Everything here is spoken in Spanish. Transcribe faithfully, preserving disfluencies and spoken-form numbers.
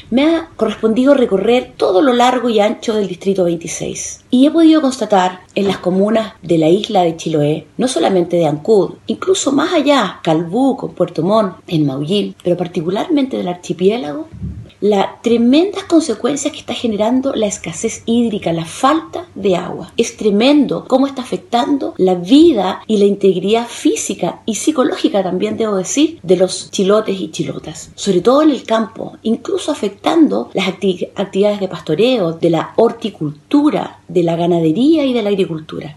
me ha correspondido recorrer todo lo largo y ancho del Distrito veintiséis. Y he podido constatar en las comunas de la isla de Chiloé, no solamente de Ancud, incluso más allá, Calbuco, Puerto Montt, en Maullín, pero particularmente del archipiélago, las tremendas consecuencias que está generando la escasez hídrica, la falta de agua. Es tremendo cómo está afectando la vida y la integridad física y psicológica también, debo decir, de los chilotes y chilotas. Sobre todo en el campo, incluso afectando las acti- actividades de pastoreo, de la horticultura, de la ganadería y de la agricultura.